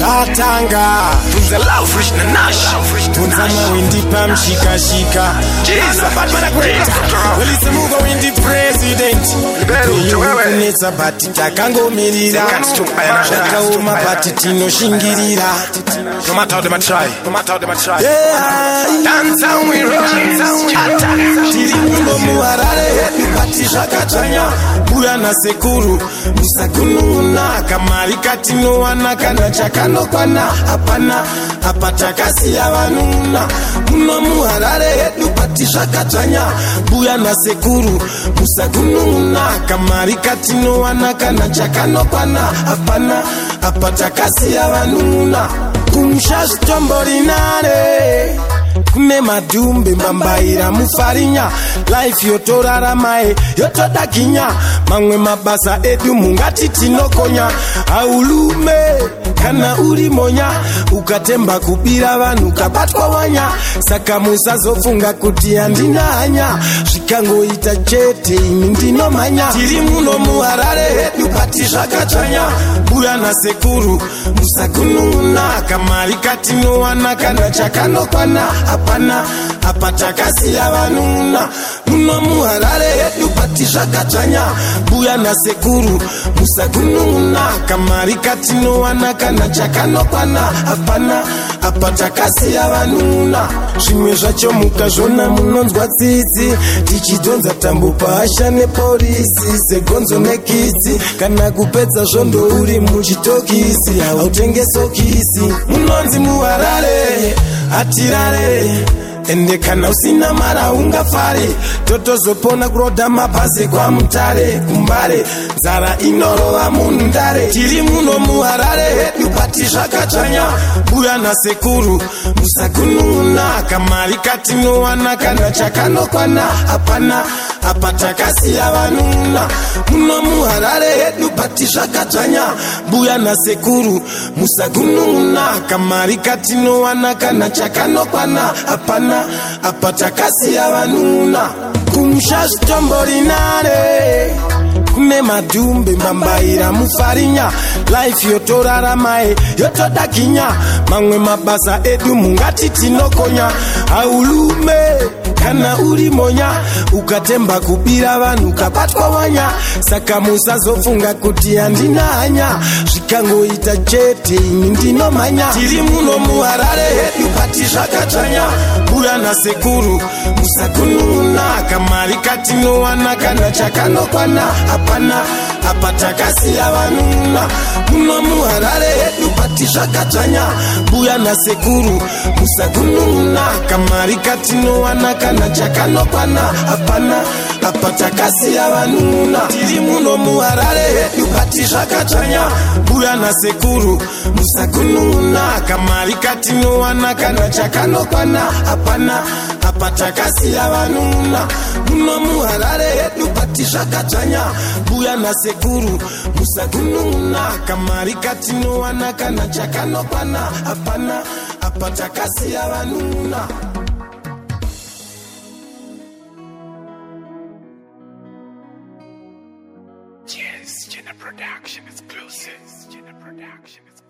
Shatanga Tunza love rich na nash Tunza mawindi pam shika shika Jesus Batman great Welise mugo windi president Kunetsa bati takango mirira Shaka uma bati tino shingirira No matter how them try Dance and we run Tiri mundo muharare Bati shaka chanya Buya na sekuru Musakununa Kamari katino wanakana Chakano kwana Apana Apatakasi ya wanuna Muno muharare Bati shaka chanya Buya na sekuru Musakununa Kamari katino wanakana Chakano kwana Apana Apatakasi ya wanuna Kumshash tomborinare Kune madumbe mbambaira mufarinya Life yotorara mae yotodakinya Mangwe mabasa edu mungati tinokonya Aulume kana urimonya Ukatemba kubira vanu kabatwa wanya Saka musa zofunga kutia ndinanya Shikango ita chete imindino manya Tiri muno muharare edu pati shakachanya Buya na sekuru musa kununa Kamari katino wanakana chakano kwana Apana apatakasi ya wanuna Muno muharare edu pati shakachanya Buya na sekuru musa kununa Kamari katino wanakana chakano kwana Apana apatakasi ya wanuna Shimwe shacho mukazona munonzwa tsitsi Tichidonza tambu pasha ne polisi Segonzo nekisi Kana kupedza zvondo uri muchitokisi Hautenge sokisi Munonzi muharare atirare Ende kana usina mara ungafare Toto zopona kuroda mapase kwa mtare Kumbare zara inoroa mundare Tiri muno muharare Nupati shakachanya Buya na sekuru Musakununa Kamari katino wanakana Chakano kwana Apana apatakasi ya wanuna Muno muharare Nupati shakachanya Buya na sekuru Musakununa Kamari katino wanakana Chakano kwana Apana apatakasi ya wanuna Kumshash tomborinare Kune madumbe mbambaira mufarinya Life yotorara mae yotodakinya Mangwe mabasa edu mungati tinokonya Aulume kana urimonya Ukatemba kubira vanu kabatwa wanya Saka musa zofunga kutia ndinanya Shikango ita chete imindino manya Tiri muno muharare edu pati shakachanya Buya na sekuru musakununa Kamari katino wanakana chakano kwana Apana apatakasi ya wanuna Muno muharare edu pati shakachanya Buya na sekuru musakununa Kamari katino wanakana Chakano kwana Apana apatakasi ya wanuna Tiri muno muharare edu pati shakachanya Buya na sekuru musakununa Kamari katino wanakana Chakano kwana Apana apatakasi ya wanuna Muno muharare edu pati shakachanya Buya na sekuru musakununa Kamari katino wanakana Chakano kwana Apana apatakasi ya wanuna Yes, Jenna Production exclusive.